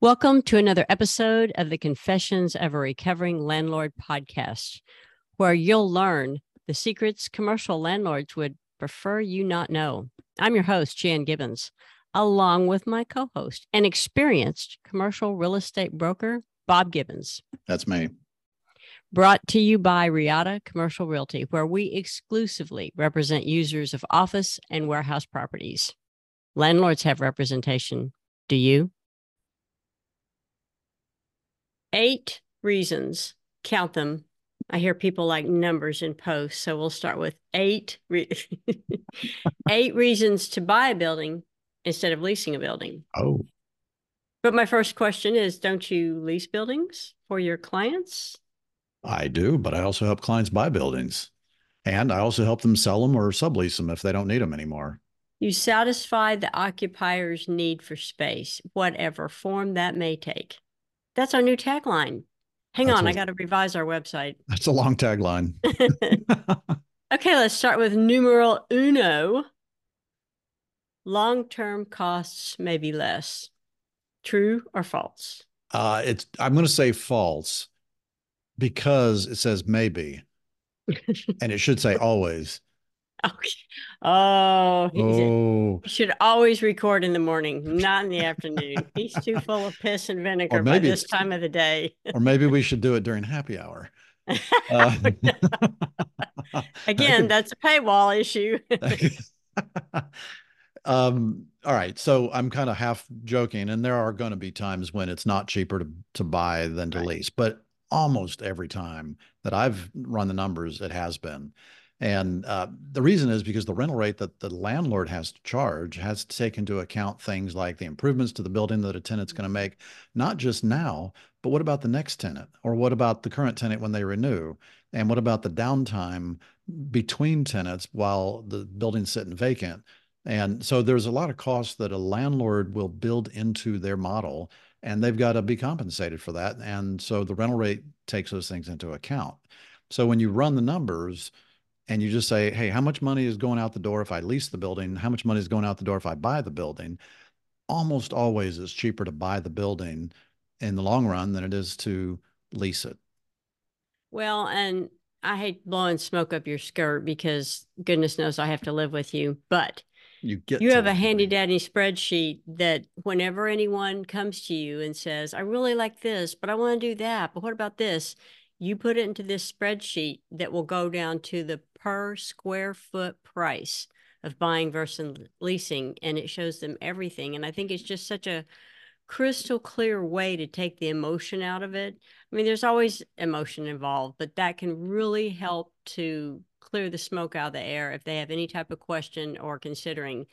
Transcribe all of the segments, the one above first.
Welcome to another episode of the Confessions of a Recovering Landlord podcast, where you'll learn the secrets commercial landlords would prefer you not know. I'm your host, Jan Gibbons, along with my co-host and experienced commercial real estate broker, Bob Gibbons. That's me. Brought to you by Riata Commercial Realty, where we exclusively represent users of office and warehouse properties. Landlords have representation. Do you? 8 reasons. Count them. I hear people like numbers in posts, so we'll start with 8 reasons to buy a building instead of leasing a building. Oh. But my first question is, don't you lease buildings for your clients? I do, but I also help clients buy buildings. And I also help them sell them or sublease them if they don't need them anymore. You satisfy the occupier's need for space, whatever form that may take. That's our new tagline. Hang on, I got to revise our website. That's a long tagline. Okay, let's start with numeral uno. Long-term costs may be less. True or false? I'm going to say false because it says maybe, and it should say always. Okay. Oh, he should always record in the morning, not in the afternoon. He's too full of piss and vinegar by this time of the day. Or maybe we should do it during happy hour. Again, that's a paywall issue. All right. So I'm kind of half joking, and there are going to be times when it's not cheaper to buy than to lease, but almost every time that I've run the numbers, it has been. And the reason is because the rental rate that the landlord has to charge has to take into account things like the improvements to the building that a tenant's going to make, not just now, but what about the next tenant? Or what about the current tenant when they renew? And what about the downtime between tenants while the building's sitting vacant? And so there's a lot of costs that a landlord will build into their model, and they've got to be compensated for that. And so the rental rate takes those things into account. So when you run the numbers, and you just say, hey, how much money is going out the door if I lease the building? How much money is going out the door if I buy the building? Almost always it's cheaper to buy the building in the long run than it is to lease it. Well, and I hate blowing smoke up your skirt because goodness knows I have to live with you, but you have a handy dandy spreadsheet that whenever anyone comes to you and says, I really like this, but I want to do that, but what about this? You put it into this spreadsheet that will go down to the per square foot price of buying versus leasing, and it shows them everything. And I think it's just such a crystal clear way to take the emotion out of it. I mean, there's always emotion involved, but that can really help to clear the smoke out of the air if they have any type of question or considering,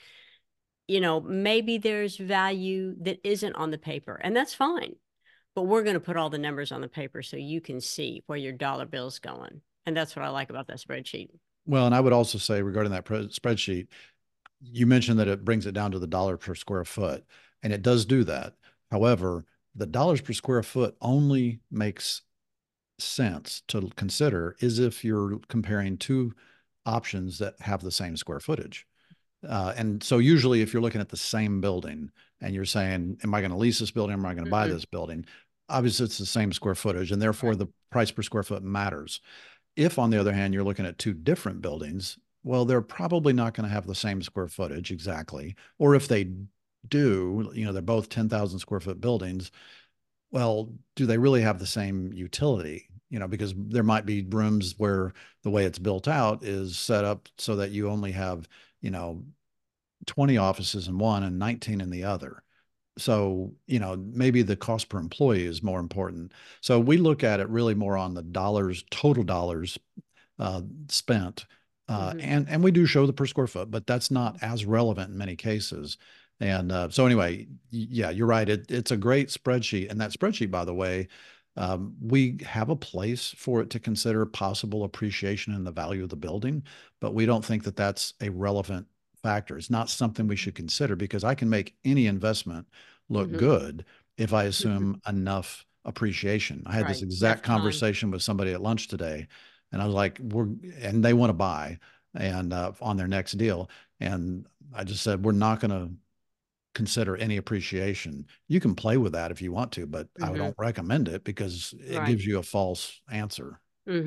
maybe there's value that isn't on the paper, and that's fine. But we're going to put all the numbers on the paper so you can see where your dollar bill's going. And that's what I like about that spreadsheet. Well, and I would also say regarding that spreadsheet, you mentioned that it brings it down to the dollar per square foot, and it does do that. However, the dollars per square foot only makes sense to consider is if you're comparing two options that have the same square footage. And so usually if you're looking at the same building and you're saying, am I going to lease this building? Or am I going to buy this building? Obviously it's the same square footage, and therefore the price per square foot matters. If on the other hand, you're looking at two different buildings, well, they're probably not going to have the same square footage exactly. Or if they do, they're both 10,000 square foot buildings. Well, do they really have the same utility? Because there might be rooms where the way it's built out is set up so that you only have, 20 offices in one and 19 in the other. So, maybe the cost per employee is more important. So we look at it really more on the total dollars spent. And we do show the per square foot, but that's not as relevant in many cases. And so anyway, yeah, you're right. It's a great spreadsheet. And that spreadsheet, by the way, we have a place for it to consider possible appreciation in the value of the building, but we don't think that that's a relevant factor. It's not something we should consider because I can make any investment look good if I assume enough appreciation. I had this exact conversation with somebody at lunch today, and I was like, and they want to buy and on their next deal. And I just said, we're not going to consider any appreciation. You can play with that if you want to, but I don't recommend it because it gives you a false answer.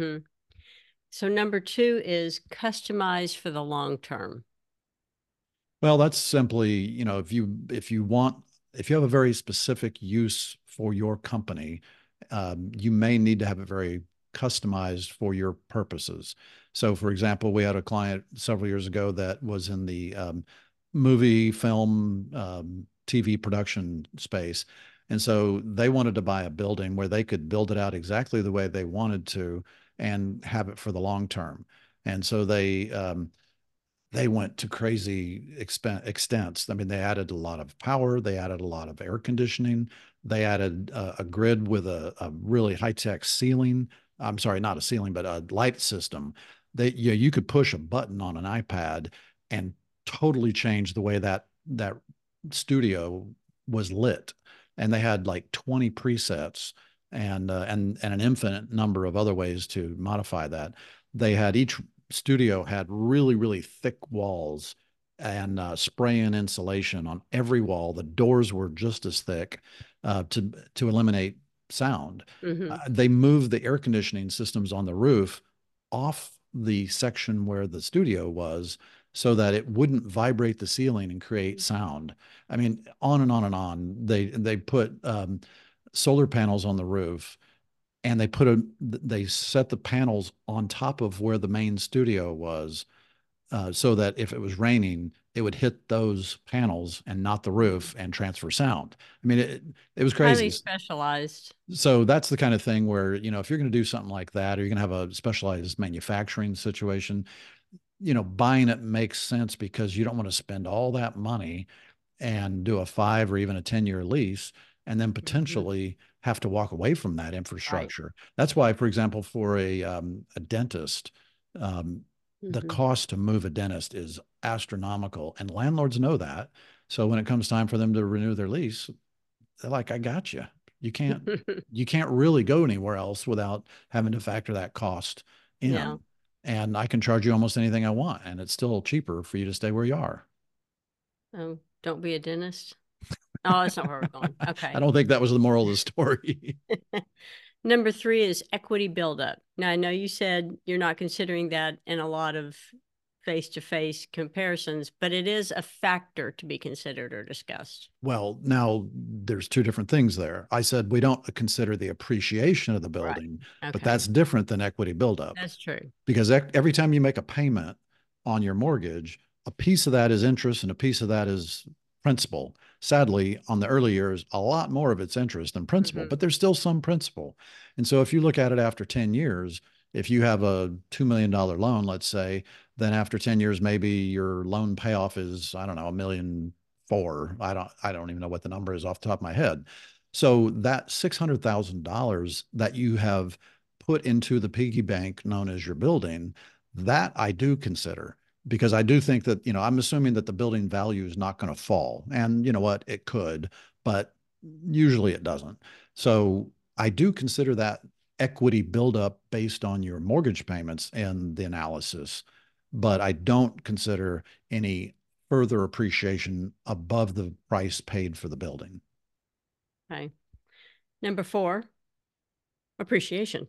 So number 2 is customize for the long term. Well, that's simply, you know, if you have a very specific use for your company, you may need to have it very customized for your purposes. So, for example, we had a client several years ago that was in the movie, film, TV production space. And so they wanted to buy a building where they could build it out exactly the way they wanted to and have it for the long term. And so they went to crazy extents. I mean, they added a lot of power, they added a lot of air conditioning, they added a grid with a really high-tech ceiling. I'm sorry, not a ceiling, but a light system. You could push a button on an iPad and totally change the way that studio was lit. And they had like 20 presets and an infinite number of other ways to modify that. They had each studio had really, really thick walls and spray-in insulation on every wall. The doors were just as thick to eliminate sound. They moved the air conditioning systems on the roof off the section where the studio was so that it wouldn't vibrate the ceiling and create sound. I mean, on and on and on. They put solar panels on the roof, and they set the panels on top of where the main studio was, so that if it was raining, it would hit those panels and not the roof and transfer sound. I mean, it was crazy. Highly specialized. So that's the kind of thing where, you know, if you're going to do something like that, or you're going to have a specialized manufacturing situation, you know, buying it makes sense because you don't want to spend all that money and do a 5 or even a 10-year lease and then potentially have to walk away from that infrastructure. Right. That's why, for example, for a dentist, the cost to move a dentist is astronomical, and landlords know that. So when it comes time for them to renew their lease, they're like, I got you. You can't really go anywhere else without having to factor that cost in. Yeah. And I can charge you almost anything I want, and it's still cheaper for you to stay where you are. Oh, don't be a dentist. Oh, that's not where we're going. Okay. I don't think that was the moral of the story. Number 3 is equity buildup. Now, I know you said you're not considering that in a lot of face-to-face comparisons, but it is a factor to be considered or discussed. Well, now there's 2 different things there. I said we don't consider the appreciation of the building, right. Okay. But that's different than equity buildup. That's true. Because every time you make a payment on your mortgage, a piece of that is interest and a piece of that is principal. Sadly, on the early years, a lot more of it's interest than principal, but there's still some principal. And so if you look at it after 10 years, if you have a $2 million loan, let's say, then after 10 years, maybe your loan payoff is, I don't know, $1.4 million. I don't even know what the number is off the top of my head. So that $600,000 that you have put into the piggy bank known as your building, that I do consider, because I do think that, you know, I'm assuming that the building value is not going to fall. And you know what? It could, but usually it doesn't. So I do consider that equity buildup based on your mortgage payments in the analysis, but I don't consider any further appreciation above the price paid for the building. Okay. Number 4, appreciation.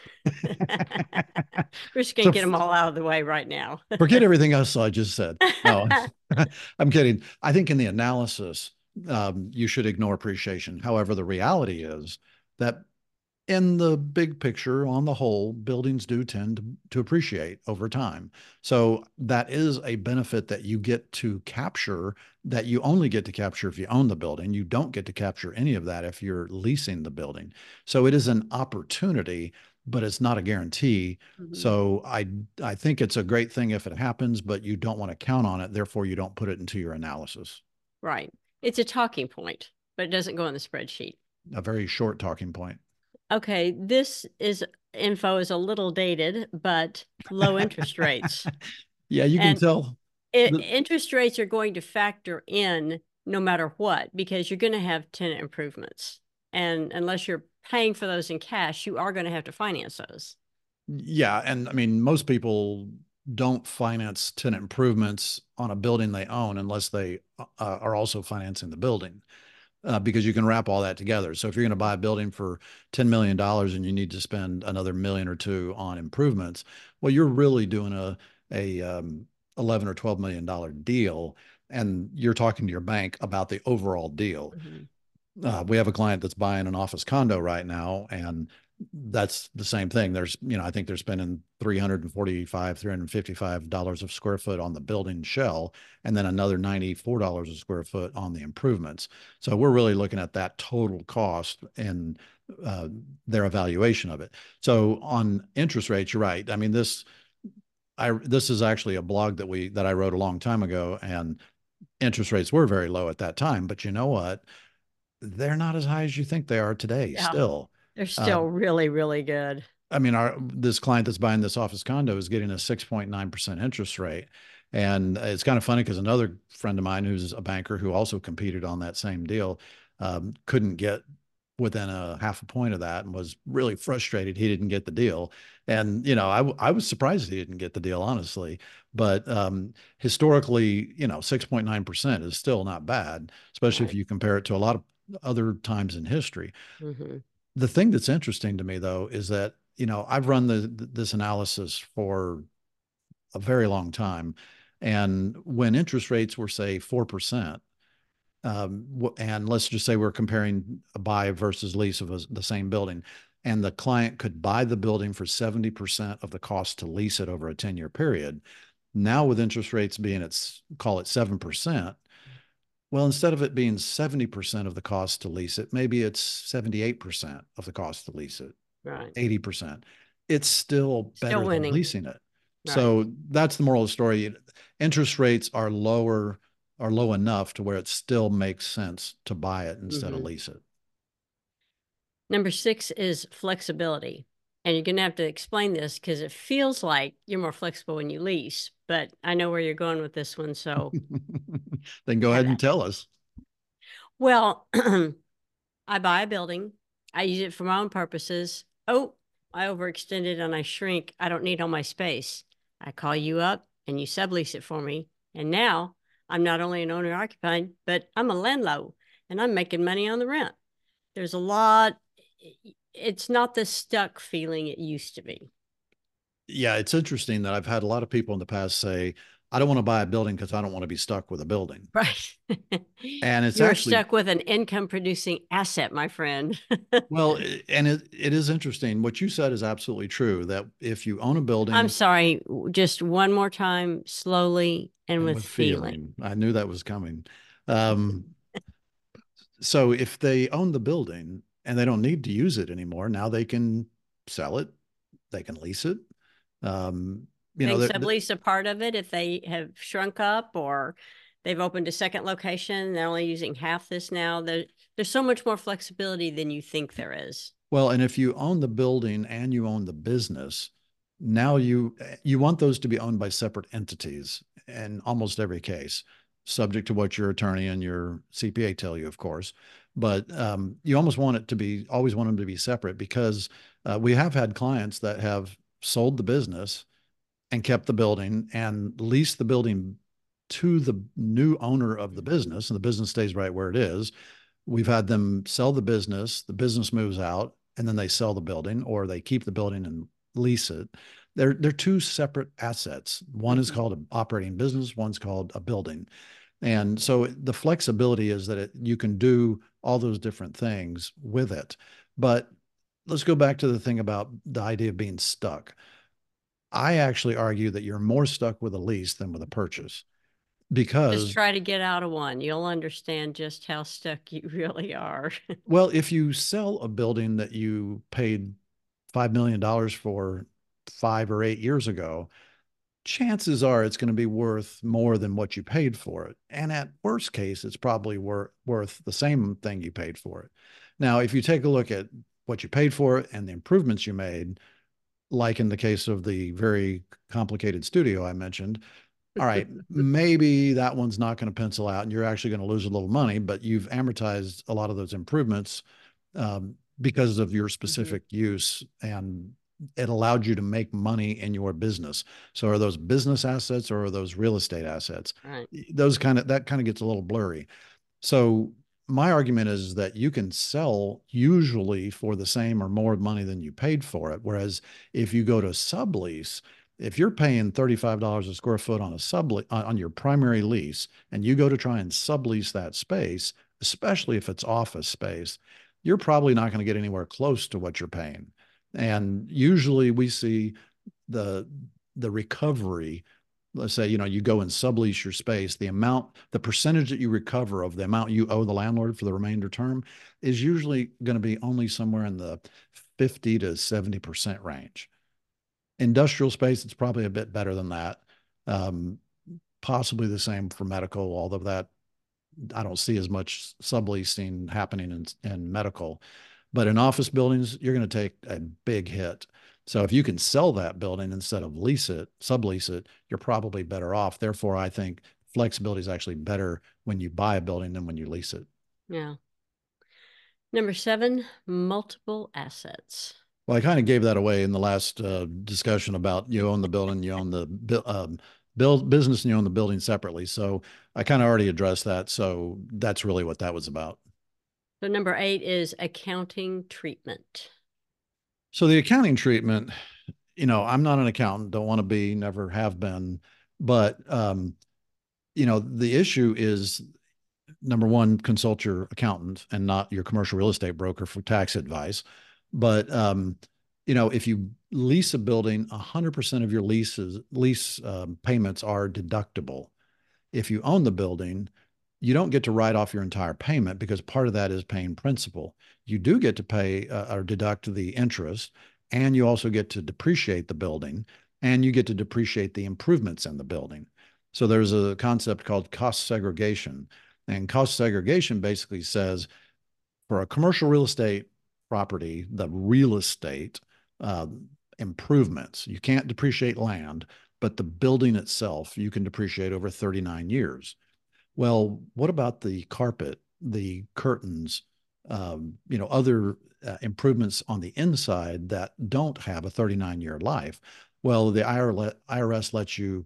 We're just going to get them all out of the way right now. Forget everything else I just said. No, I'm kidding. I think in the analysis, you should ignore appreciation. However, the reality is that in the big picture, on the whole, buildings do tend to appreciate over time. So that is a benefit that you get to capture, that you only get to capture if you own the building. You don't get to capture any of that if you're leasing the building. So it is an opportunity, but it's not a guarantee. So I think it's a great thing if it happens, but you don't want to count on it. Therefore, you don't put it into your analysis. Right. It's a talking point, but it doesn't go in the spreadsheet. A very short talking point. Okay, this info is a little dated, but low interest rates. Yeah, you can tell. Interest rates are going to factor in no matter what, because you're going to have tenant improvements. And unless you're paying for those in cash, you are going to have to finance those. Yeah, and I mean, most people don't finance tenant improvements on a building they own unless they are also financing the building. Because you can wrap all that together. So if you're going to buy a building for $10 million and you need to spend another million or two on improvements, well, you're really doing a 11 or $12 million deal, and you're talking to your bank about the overall deal. We have a client that's buying an office condo right now, and that's the same thing. There's, I think they're spending $355 a square foot on the building shell, and then another $94 a square foot on the improvements. So we're really looking at that total cost and their evaluation of it. So on interest rates, you're right. I mean, this is actually a blog that I wrote a long time ago, and interest rates were very low at that time. But you know what? They're not as high as you think they are today. Yeah. Still, they're still really, really good. I mean, this client that's buying this office condo is getting a 6.9% interest rate. And it's kind of funny because another friend of mine who's a banker who also competed on that same deal couldn't get within a half a point of that and was really frustrated he didn't get the deal. And, I was surprised he didn't get the deal, honestly. But historically, 6.9% is still not bad, especially if you compare it to a lot of other times in history. The thing that's interesting to me, though, is that, I've run this analysis for a very long time. And when interest rates were, say, 4%, and let's just say we're comparing a buy versus lease of the same building, and the client could buy the building for 70% of the cost to lease it over a 10-year period. Now, with interest rates being call it 7%, well, instead of it being 70% of the cost to lease it, maybe it's 78% of the cost to lease it. Right. 80%. It's still better than leasing it. Right. So that's the moral of the story. Interest rates are low enough to where it still makes sense to buy it instead of lease it. Number 6 is flexibility. And you're going to have to explain this because it feels like you're more flexible when you lease, but I know where you're going with this one. So then go ahead and tell us. Well, I buy a building. I use it for my own purposes. Oh, I overextended and I shrink. I don't need all my space. I call you up and you sublease it for me. And now I'm not only an owner occupied, but I'm a landlord and I'm making money on the rent. There's a lot. It's not the stuck feeling it used to be. Yeah, it's interesting that I've had a lot of people in the past say, I don't want to buy a building because I don't want to be stuck with a building. Right. And it's You're actually stuck with an income producing asset, my friend. Well, and it is interesting. What you said is absolutely true, that if you own a building. I'm sorry, just one more time, slowly and with feeling. I knew that was coming. So if they own the building and they don't need to use it anymore, now they can sell it, they can lease it. They sublease a part of it if they have shrunk up or they've opened a second location. They're only using half this now. There's so much more flexibility than you think there is. Well, and if you own the building and you own the business, now you want those to be owned by separate entities in almost every case, subject to what your attorney and your CPA tell you, of course. But you always want them to be separate because we have had clients that have sold the business and kept the building and leased the building to the new owner of the business, and the business stays right where it is. We've had them sell the business moves out, and then they sell the building, or they keep the building and lease it. They're two separate assets. One is called an operating business, one's called a building. And so the flexibility is that you can do all those different things with it. But let's go back to the thing about the idea of being stuck. I actually argue that you're more stuck with a lease than with a purchase, because just try to get out of one. You'll understand just how stuck you really are. Well, if you sell a building that you paid $5 million for 5 or 8 years ago, chances are it's going to be worth more than what you paid for it. And at worst case, it's probably worth the same thing you paid for it. Now, if you take a look at what you paid for it and the improvements you made, like in the case of the very complicated studio I mentioned, all right, maybe that one's not going to pencil out and you're actually going to lose a little money, but you've amortized a lot of those improvements because of your specific use and it allowed you to make money in your business. So are those business assets or are those real estate assets? Right. That kind of gets a little blurry. So my argument is that you can sell usually for the same or more money than you paid for it. Whereas if you go to sublease, if you're paying $35 a square foot on a on your primary lease, and you go to try and sublease that space, especially if it's office space, you're probably not going to get anywhere close to what you're paying. And usually we see the recovery. Let's say, you go and sublease your space, the percentage that you recover of the amount you owe the landlord for the remainder term is usually going to be only somewhere in the 50 to 70% range. Industrial space, it's probably a bit better than that. Possibly the same for medical, although that I don't see as much subleasing happening in medical. But in office buildings, you're going to take a big hit. So if you can sell that building instead of sublease it, you're probably better off. Therefore, I think flexibility is actually better when you buy a building than when you lease it. Yeah. Number 7, multiple assets. Well, I kind of gave that away in the last discussion about you own the building, you own the business, and you own the building separately. So I kind of already addressed that. So that's really what that was about. So number 8 is accounting treatment. So the accounting treatment, I'm not an accountant, don't want to be, never have been, but the issue is, number one, consult your accountant and not your commercial real estate broker for tax advice. But if you lease a building, 100% of your lease payments are deductible. If you own the building, you don't get to write off your entire payment because part of that is paying principal. You do get to pay or deduct the interest, and you also get to depreciate the building, and you get to depreciate the improvements in the building. So there's a concept called cost segregation. And cost segregation basically says for a commercial real estate property, the real estate improvements, you can't depreciate land, but the building itself, you can depreciate over 39 years. Well, what about the carpet, the curtains, other improvements on the inside that don't have a 39-year life? Well, the IRS lets you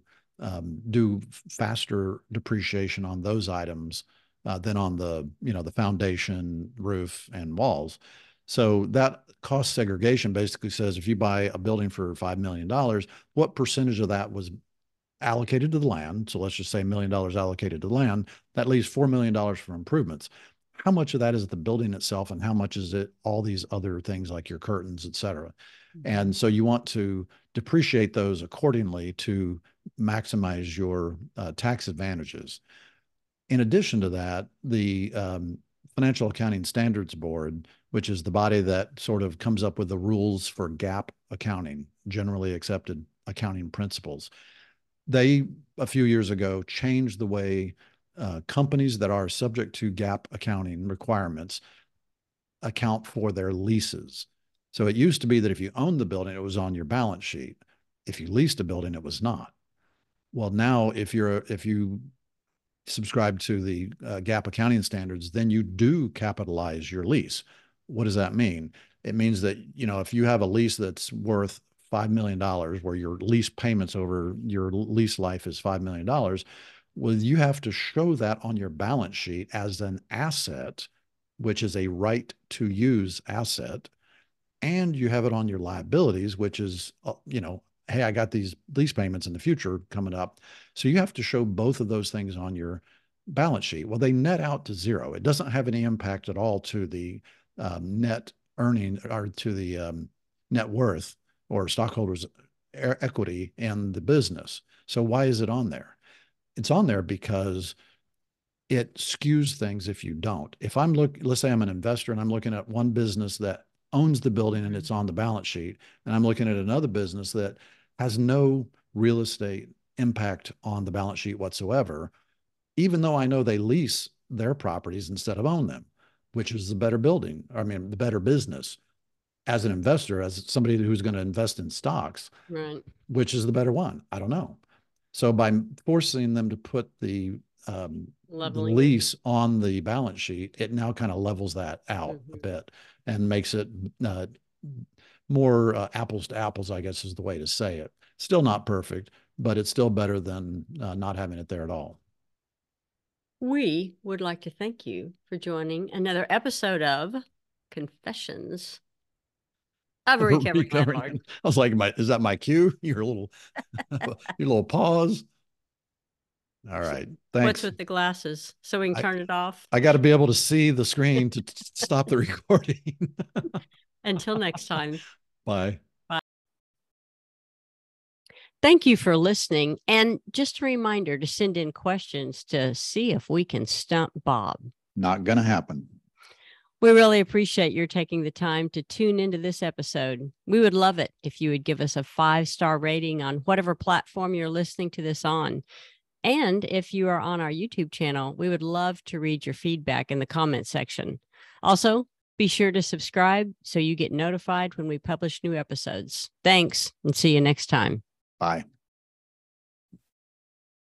do faster depreciation on those items than on the foundation, roof, and walls. So that cost segregation basically says if you buy a building for $5 million, what percentage of that was allocated to the land? So let's just say $1 million allocated to the land. That leaves $4 million for improvements. How much of that is the building itself, and how much is it all these other things like your curtains, et cetera? And so you want to depreciate those accordingly to maximize your tax advantages. In addition to that, the Financial Accounting Standards Board, which is the body that sort of comes up with the rules for GAAP accounting, generally accepted accounting principles, they, a few years ago, changed the way companies that are subject to GAAP accounting requirements account for their leases. So it used to be that if you owned the building, it was on your balance sheet. If you leased a building, it was not. Well, now if you subscribe to the GAAP accounting standards, then you do capitalize your lease. What does that mean? It means that, if you have a lease that's worth $5 million, where your lease payments over your lease life is $5 million, well, you have to show that on your balance sheet as an asset, which is a right to use asset. And you have it on your liabilities, which is, hey, I got these lease payments in the future coming up. So you have to show both of those things on your balance sheet. Well, they net out to zero. It doesn't have any impact at all to the net earning or to the net worth or stockholders' equity in the business. So why is it on there? It's on there because it skews things if you don't. If let's say I'm an investor and I'm looking at one business that owns the building and it's on the balance sheet, and I'm looking at another business that has no real estate impact on the balance sheet whatsoever, even though I know they lease their properties instead of own them, which is the better the better business. As an investor, as somebody who's going to invest in stocks, right, which is the better one? I don't know. So by forcing them to put the lease on the balance sheet, it now kind of levels that out a bit and makes it more apples to apples, I guess is the way to say it. Still not perfect, but it's still better than not having it there at all. We would like to thank you for joining another episode of Confessions of a Recovered Landlord. I was like, is that my cue? Your little pause. All right. Thanks. What's with the glasses? So we can turn it off. I got to be able to see the screen to stop the recording. Until next time. Bye. Bye. Thank you for listening. And just a reminder to send in questions to see if we can stump Bob. Not going to happen. We really appreciate your taking the time to tune into this episode. We would love it if you would give us a 5-star rating on whatever platform you're listening to this on. And if you are on our YouTube channel, we would love to read your feedback in the comment section. Also, be sure to subscribe so you get notified when we publish new episodes. Thanks, and see you next time. Bye.